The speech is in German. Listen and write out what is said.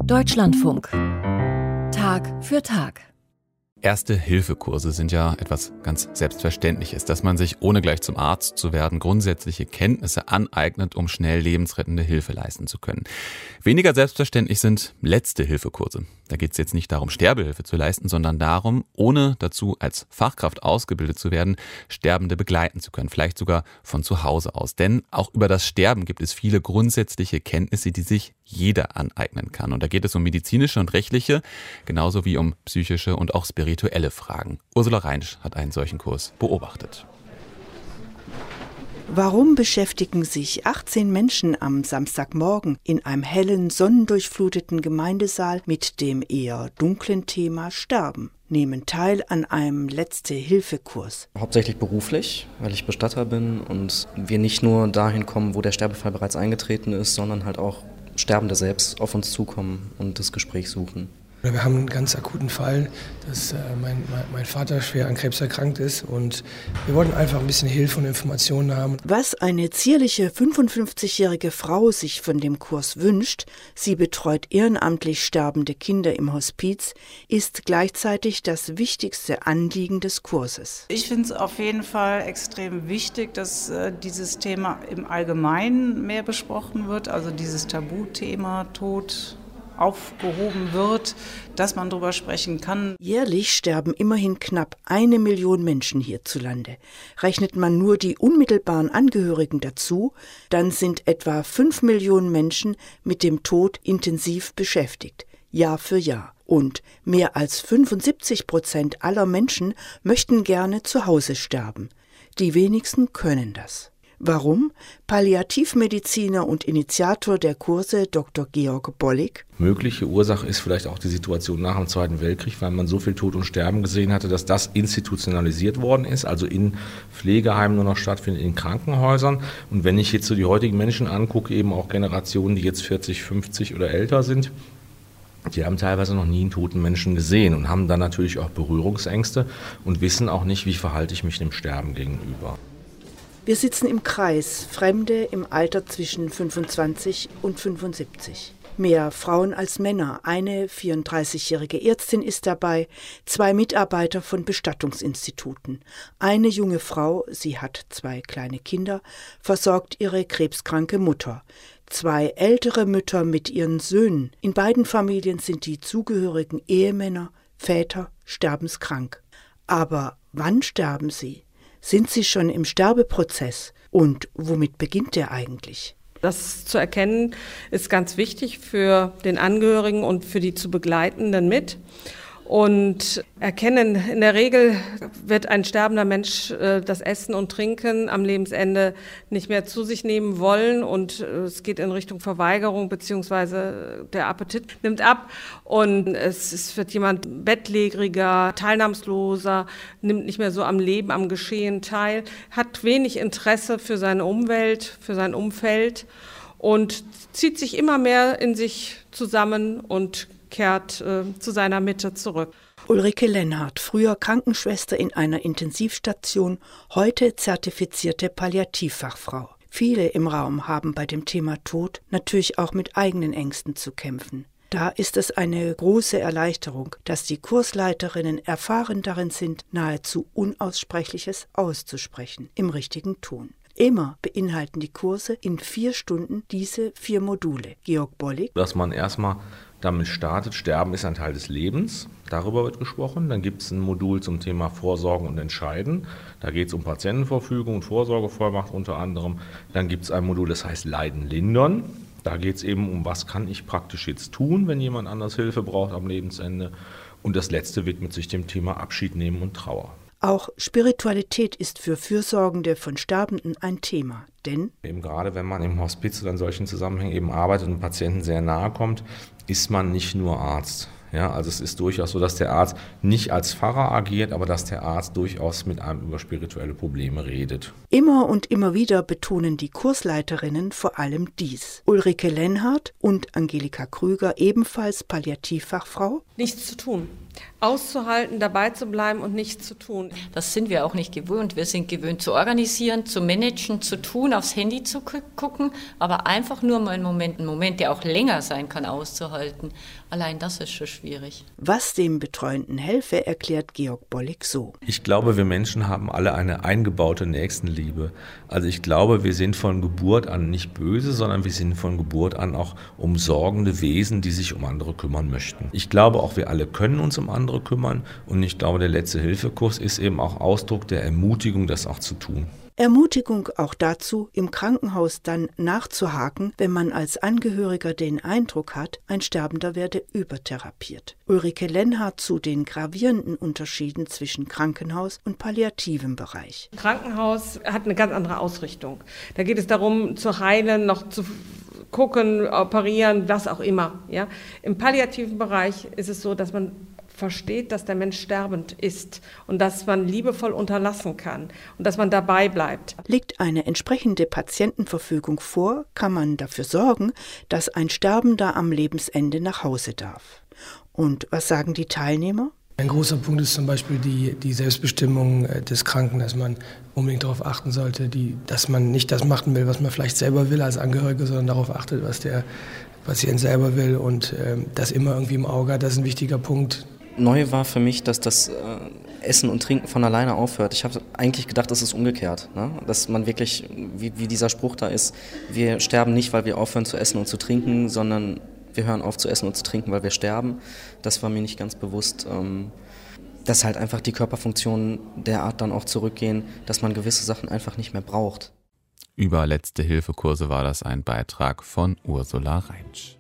Deutschlandfunk. Tag für Tag. Erste-Hilfe-Kurse sind ja etwas ganz Selbstverständliches, dass man sich, ohne gleich zum Arzt zu werden, grundsätzliche Kenntnisse aneignet, um schnell lebensrettende Hilfe leisten zu können. Weniger selbstverständlich sind Letzte-Hilfe-Kurse. Da geht es jetzt nicht darum, Sterbehilfe zu leisten, sondern darum, ohne dazu als Fachkraft ausgebildet zu werden, Sterbende begleiten zu können, vielleicht sogar von zu Hause aus. Denn auch über das Sterben gibt es viele grundsätzliche Kenntnisse, die sich jeder aneignen kann. Und da geht es um medizinische und rechtliche, genauso wie um psychische und auch spirituelle Fragen. Ursula Reinsch hat einen solchen Kurs beobachtet. Warum beschäftigen sich 18 Menschen am Samstagmorgen in einem hellen, sonnendurchfluteten Gemeindesaal mit dem eher dunklen Thema Sterben? Nehmen teil an einem Letzte-Hilfe-Kurs. Hauptsächlich beruflich, weil ich Bestatter bin und wir nicht nur dahin kommen, wo der Sterbefall bereits eingetreten ist, sondern halt auch Sterbende selbst auf uns zukommen und das Gespräch suchen. Wir haben einen ganz akuten Fall, dass mein Vater schwer an Krebs erkrankt ist und wir wollten einfach ein bisschen Hilfe und Informationen haben. Was eine zierliche 55-jährige Frau sich von dem Kurs wünscht, sie betreut ehrenamtlich sterbende Kinder im Hospiz, ist gleichzeitig das wichtigste Anliegen des Kurses. Ich finde es auf jeden Fall extrem wichtig, dass dieses Thema im Allgemeinen mehr besprochen wird, also dieses Tabuthema Tod aufgehoben wird, dass man darüber sprechen kann. Jährlich sterben immerhin knapp 1 Million Menschen hierzulande. Rechnet man nur die unmittelbaren Angehörigen dazu, dann sind etwa 5 Millionen Menschen mit dem Tod intensiv beschäftigt, Jahr für Jahr. Und mehr als 75% aller Menschen möchten gerne zu Hause sterben. Die wenigsten können das. Warum? Palliativmediziner und Initiator der Kurse Dr. Georg Bollig. Mögliche Ursache ist vielleicht auch die Situation nach dem Zweiten Weltkrieg, weil man so viel Tod und Sterben gesehen hatte, dass das institutionalisiert worden ist, also in Pflegeheimen nur noch stattfindet, in Krankenhäusern. Und wenn ich jetzt so die heutigen Menschen angucke, eben auch Generationen, die jetzt 40, 50 oder älter sind, die haben teilweise noch nie einen toten Menschen gesehen und haben dann natürlich auch Berührungsängste und wissen auch nicht, wie verhalte ich mich dem Sterben gegenüber. Wir sitzen im Kreis, Fremde im Alter zwischen 25 und 75. Mehr Frauen als Männer. Eine 34-jährige Ärztin ist dabei, 2 Mitarbeiter von Bestattungsinstituten. Eine junge Frau, sie hat 2 kleine Kinder, versorgt ihre krebskranke Mutter. 2 ältere Mütter mit ihren Söhnen. In beiden Familien sind die zugehörigen Ehemänner, Väter sterbenskrank. Aber wann sterben sie? Sind sie schon im Sterbeprozess? Und womit beginnt der eigentlich? Das zu erkennen ist ganz wichtig für den Angehörigen und für die zu Begleitenden mit. Und erkennen, in der Regel wird ein sterbender Mensch das Essen und Trinken am Lebensende nicht mehr zu sich nehmen wollen und es geht in Richtung Verweigerung beziehungsweise der Appetit nimmt ab und es wird jemand bettlägeriger, teilnahmsloser, nimmt nicht mehr so am Leben, am Geschehen teil, hat wenig Interesse für seine Umwelt, für sein Umfeld und zieht sich immer mehr in sich zusammen und kehrt zu seiner Mitte zurück. Ulrike Lennart, früher Krankenschwester in einer Intensivstation, heute zertifizierte Palliativfachfrau. Viele im Raum haben bei dem Thema Tod natürlich auch mit eigenen Ängsten zu kämpfen. Da ist es eine große Erleichterung, dass die Kursleiterinnen erfahren darin sind, nahezu Unaussprechliches auszusprechen, im richtigen Ton. Immer beinhalten die Kurse in 4 Stunden diese 4 Module. Georg Bollig. Dass man erstmal damit startet, Sterben ist ein Teil des Lebens, darüber wird gesprochen. Dann gibt es ein Modul zum Thema Vorsorgen und Entscheiden. Da geht es um Patientenverfügung und Vorsorgevollmacht unter anderem. Dann gibt es ein Modul, das heißt Leiden lindern. Da geht es eben um, was kann ich praktisch jetzt tun, wenn jemand anders Hilfe braucht am Lebensende. Und das letzte widmet sich dem Thema Abschied nehmen und Trauer. Auch Spiritualität ist für Fürsorgende von Sterbenden ein Thema, denn eben gerade wenn man im Hospiz oder in solchen Zusammenhängen eben arbeitet und Patienten sehr nahe kommt, ist man nicht nur Arzt. Ja, also es ist durchaus so, dass der Arzt nicht als Pfarrer agiert, aber dass der Arzt durchaus mit einem über spirituelle Probleme redet. Immer und immer wieder betonen die Kursleiterinnen vor allem dies. Ulrike Lennart und Angelika Krüger, ebenfalls Palliativfachfrau. Nichts zu tun. Auszuhalten, dabei zu bleiben und nichts zu tun. Das sind wir auch nicht gewöhnt. Wir sind gewöhnt zu organisieren, zu managen, zu tun, aufs Handy zu gucken, aber einfach nur mal einen Moment, der auch länger sein kann, auszuhalten. Allein das ist schon schwierig. Was dem Betreuenden helfe, erklärt Georg Bollig so. Ich glaube, wir Menschen haben alle eine eingebaute Nächstenliebe. Also ich glaube, wir sind von Geburt an nicht böse, sondern wir sind von Geburt an auch umsorgende Wesen, die sich um andere kümmern möchten. Ich glaube auch, wir alle können uns um andere kümmern und ich glaube, der Letzte-Hilfe-Kurs ist eben auch Ausdruck der Ermutigung, das auch zu tun. Ermutigung auch dazu, im Krankenhaus dann nachzuhaken, wenn man als Angehöriger den Eindruck hat, ein Sterbender werde übertherapiert. Ulrike Lenhardt zu den gravierenden Unterschieden zwischen Krankenhaus und palliativem Bereich. Krankenhaus hat eine ganz andere Ausrichtung. Da geht es darum, zu heilen, noch zu gucken, operieren, was auch immer. Ja? Im palliativen Bereich ist es so, dass man versteht, dass der Mensch sterbend ist und dass man liebevoll unterlassen kann und dass man dabei bleibt. Liegt eine entsprechende Patientenverfügung vor, kann man dafür sorgen, dass ein Sterbender am Lebensende nach Hause darf. Und was sagen die Teilnehmer? Ein großer Punkt ist zum Beispiel die Selbstbestimmung des Kranken, dass man unbedingt darauf achten sollte, dass man nicht das machen will, was man vielleicht selber will als Angehörige, sondern darauf achtet, was der Patient selber will und das immer irgendwie im Auge hat. Das ist ein wichtiger Punkt. Neu war für mich, dass das Essen und Trinken von alleine aufhört. Ich habe eigentlich gedacht, das ist umgekehrt. Ne? Dass man wirklich, wie dieser Spruch da ist, wir sterben nicht, weil wir aufhören zu essen und zu trinken, sondern wir hören auf zu essen und zu trinken, weil wir sterben. Das war mir nicht ganz bewusst, dass halt einfach die Körperfunktionen derart dann auch zurückgehen, dass man gewisse Sachen einfach nicht mehr braucht. Über Letzte-Hilfe-Kurse war das ein Beitrag von Ursula Reitsch.